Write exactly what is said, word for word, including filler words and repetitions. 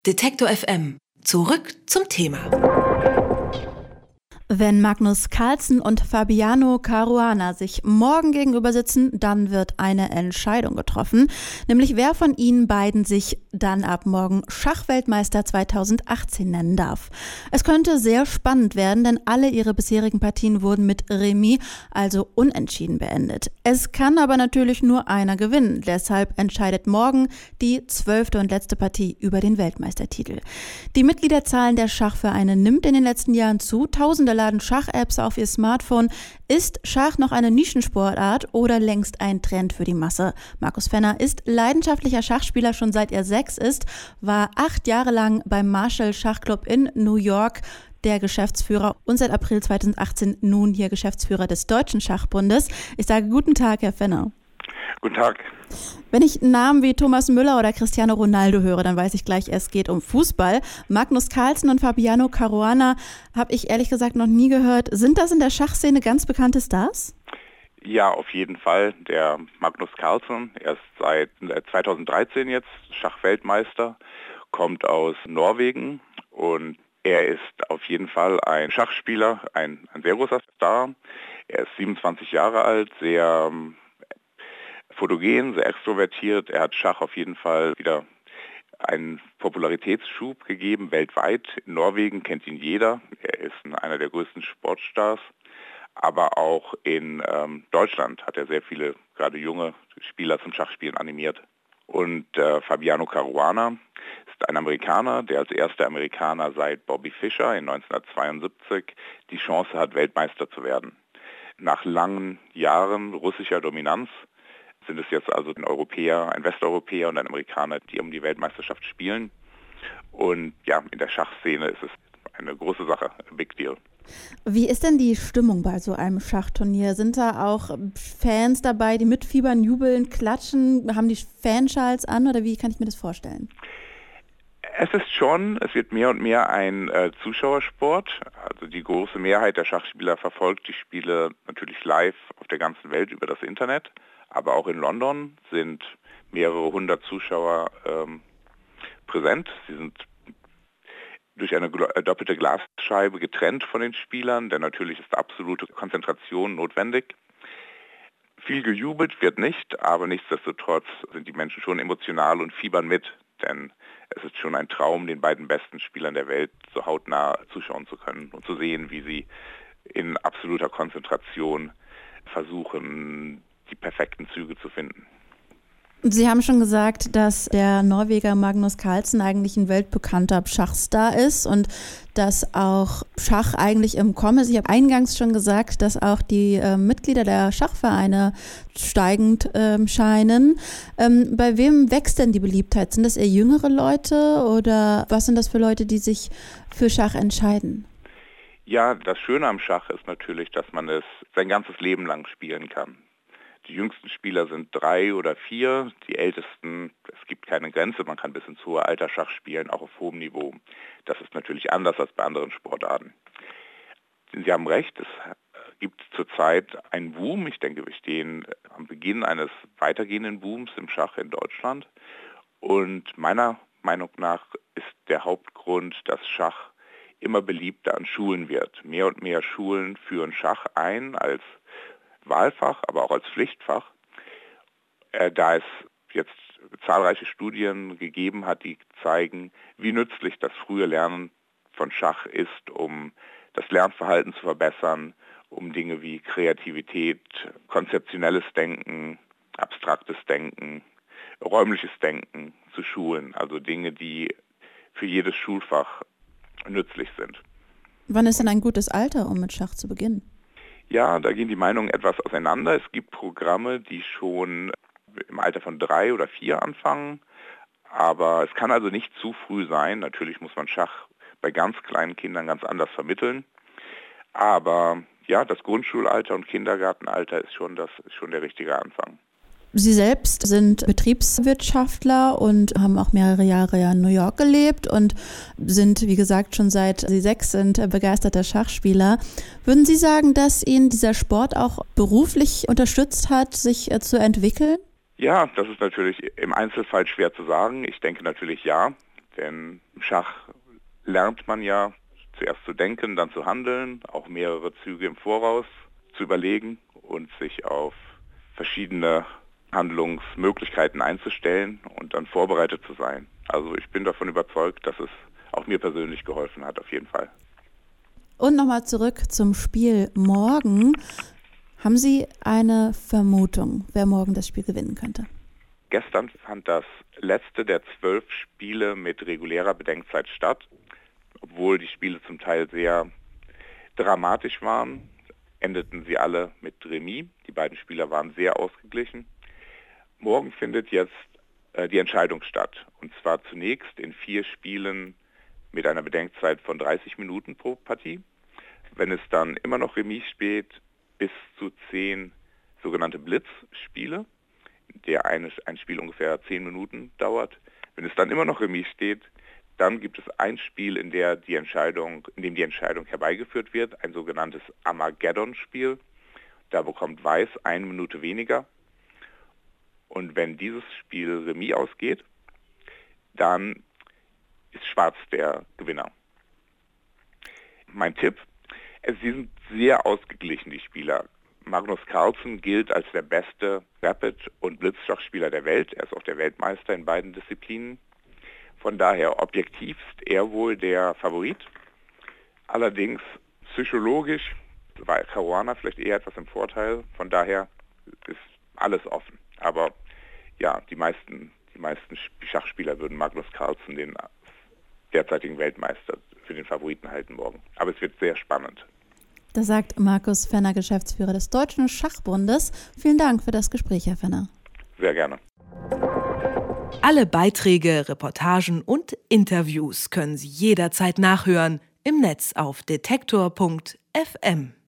Detektor F M. Zurück zum Thema. Wenn Magnus Carlsen und Fabiano Caruana sich morgen gegenüber sitzen, dann wird eine Entscheidung getroffen, nämlich wer von ihnen beiden sich dann ab morgen Schachweltmeister zweitausendachtzehn nennen darf. Es könnte sehr spannend werden, denn alle ihre bisherigen Partien wurden mit Remis, also unentschieden, beendet. Es kann aber natürlich nur einer gewinnen, deshalb entscheidet morgen die zwölfte und letzte Partie über den Weltmeistertitel. Die Mitgliederzahlen der Schachvereine nimmt in den letzten Jahren zu, Tausende laden Schach-Apps auf ihr Smartphone. Ist Schach noch eine Nischensportart oder längst ein Trend für die Masse? Markus Fenner ist leidenschaftlicher Schachspieler schon seit er sechs ist, war acht Jahre lang beim Marshall Schachclub in New York der Geschäftsführer und seit April zweitausendachtzehn nun hier Geschäftsführer des Deutschen Schachbundes. Ich sage guten Tag, Herr Fenner. Guten Tag. Wenn ich Namen wie Thomas Müller oder Cristiano Ronaldo höre, dann weiß ich gleich, es geht um Fußball. Magnus Carlsen und Fabiano Caruana habe ich ehrlich gesagt noch nie gehört. Sind das in der Schachszene ganz bekannte Stars? Ja, auf jeden Fall. Der Magnus Carlsen, er ist seit zweitausenddreizehn jetzt Schachweltmeister, kommt aus Norwegen und er ist auf jeden Fall ein Schachspieler, ein, ein sehr großer Star. Er ist siebenundzwanzig Jahre alt, sehr fotogen, sehr extrovertiert. Er hat Schach auf jeden Fall wieder einen Popularitätsschub gegeben, weltweit. In Norwegen kennt ihn jeder. Er ist einer der größten Sportstars. Aber auch in ähm, Deutschland hat er sehr viele, gerade junge Spieler zum Schachspielen animiert. Und äh, Fabiano Caruana ist ein Amerikaner, der als erster Amerikaner seit Bobby Fischer in neunzehnhundertzweiundsiebzig die Chance hat, Weltmeister zu werden. Nach langen Jahren russischer Dominanz sind es jetzt also ein Europäer, ein Westeuropäer und ein Amerikaner, die um die Weltmeisterschaft spielen. Und ja, in der Schachszene ist es eine große Sache, ein Big Deal. Wie ist denn die Stimmung bei so einem Schachturnier? Sind da auch Fans dabei, die mitfiebern, jubeln, klatschen? Haben die Fanschals an oder wie kann ich mir das vorstellen? Es ist schon, es wird mehr und mehr ein äh, Zuschauersport. Also die große Mehrheit der Schachspieler verfolgt die Spiele natürlich live auf der ganzen Welt über das Internet. Aber auch in London sind mehrere hundert Zuschauer ähm, präsent. Sie sind durch eine gl- doppelte Glasscheibe getrennt von den Spielern, denn natürlich ist absolute Konzentration notwendig. Viel gejubelt wird nicht, aber nichtsdestotrotz sind die Menschen schon emotional und fiebern mit, denn es ist schon ein Traum, den beiden besten Spielern der Welt so hautnah zuschauen zu können und zu sehen, wie sie in absoluter Konzentration versuchen, die perfekten Züge zu finden. Sie haben schon gesagt, dass der Norweger Magnus Carlsen eigentlich ein weltbekannter Schachstar ist und dass auch Schach eigentlich im Kommen ist. Ich habe eingangs schon gesagt, dass auch die äh, Mitglieder der Schachvereine steigend ähm, scheinen. Ähm, bei wem wächst denn die Beliebtheit? Sind das eher jüngere Leute oder was sind das für Leute, die sich für Schach entscheiden? Ja, das Schöne am Schach ist natürlich, dass man es sein ganzes Leben lang spielen kann. Die jüngsten Spieler sind drei oder vier, die ältesten, es gibt keine Grenze, man kann bis ins hohe Alter Schach spielen, auch auf hohem Niveau. Das ist natürlich anders als bei anderen Sportarten. Sie haben recht, es gibt zurzeit einen Boom. Ich denke, wir stehen am Beginn eines weitergehenden Booms im Schach in Deutschland. Und meiner Meinung nach ist der Hauptgrund, dass Schach immer beliebter an Schulen wird. Mehr und mehr Schulen führen Schach ein als Wahlfach, aber auch als Pflichtfach, äh, da es jetzt zahlreiche Studien gegeben hat, die zeigen, wie nützlich das frühe Lernen von Schach ist, um das Lernverhalten zu verbessern, um Dinge wie Kreativität, konzeptionelles Denken, abstraktes Denken, räumliches Denken zu schulen, also Dinge, die für jedes Schulfach nützlich sind. Wann ist denn ein gutes Alter, um mit Schach zu beginnen? Ja, da gehen die Meinungen etwas auseinander. Es gibt Programme, die schon im Alter von drei oder vier anfangen, aber es kann also nicht zu früh sein. Natürlich muss man Schach bei ganz kleinen Kindern ganz anders vermitteln, aber ja, das Grundschulalter und Kindergartenalter ist schon, das ist schon der richtige Anfang. Sie selbst sind Betriebswirtschaftler und haben auch mehrere Jahre in New York gelebt und sind, wie gesagt, schon seit Sie sechs sind begeisterter Schachspieler. Würden Sie sagen, dass Ihnen dieser Sport auch beruflich unterstützt hat, sich zu entwickeln? Ja, das ist natürlich im Einzelfall schwer zu sagen. Ich denke natürlich ja. Denn im Schach lernt man ja zuerst zu denken, dann zu handeln, auch mehrere Züge im Voraus zu überlegen und sich auf verschiedene Handlungsmöglichkeiten einzustellen und dann vorbereitet zu sein. Also ich bin davon überzeugt, dass es auch mir persönlich geholfen hat, auf jeden Fall. Und nochmal zurück zum Spiel morgen. Haben Sie eine Vermutung, wer morgen das Spiel gewinnen könnte? Gestern fand das letzte der zwölf Spiele mit regulärer Bedenkzeit statt. Obwohl die Spiele zum Teil sehr dramatisch waren, endeten sie alle mit Remis. Die beiden Spieler waren sehr ausgeglichen. Morgen findet jetzt äh, die Entscheidung statt. Und zwar zunächst in vier Spielen mit einer Bedenkzeit von dreißig Minuten pro Partie. Wenn es dann immer noch Remis steht, bis zu zehn sogenannte Blitzspiele, in der eine, ein Spiel ungefähr zehn Minuten dauert. Wenn es dann immer noch Remis steht, dann gibt es ein Spiel, in, der die Entscheidung, in dem die Entscheidung herbeigeführt wird, ein sogenanntes Armageddon-Spiel. Da bekommt Weiß eine Minute weniger. Und wenn dieses Spiel Remis ausgeht, dann ist Schwarz der Gewinner. Mein Tipp, es, sie sind sehr ausgeglichen, die Spieler. Magnus Carlsen gilt als der beste Rapid- und Blitzschachspieler der Welt. Er ist auch der Weltmeister in beiden Disziplinen. Von daher objektivst er wohl der Favorit. Allerdings psychologisch war Caruana vielleicht eher etwas im Vorteil. Von daher ist alles offen. Aber ja, die meisten, die meisten Schachspieler würden Magnus Carlsen, den derzeitigen Weltmeister, für den Favoriten halten morgen. Aber es wird sehr spannend. Das sagt Markus Fenner, Geschäftsführer des Deutschen Schachbundes. Vielen Dank für das Gespräch, Herr Fenner. Sehr gerne. Alle Beiträge, Reportagen und Interviews können Sie jederzeit nachhören im Netz auf detektor punkt f m.